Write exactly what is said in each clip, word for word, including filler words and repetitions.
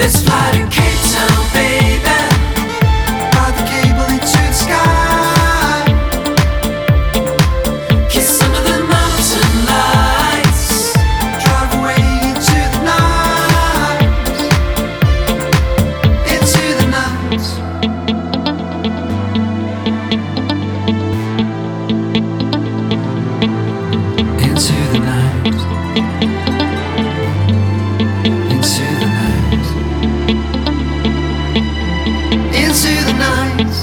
Let's fly to Cape Town, baby. Ride the cable into the sky. Kiss some of the mountain lights. Drive away into the night. Into the night. Into the night. Into the night. Into the night.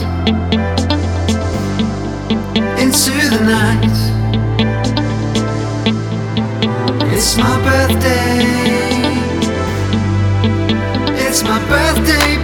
Into the night. It's my birthday. It's my birthday.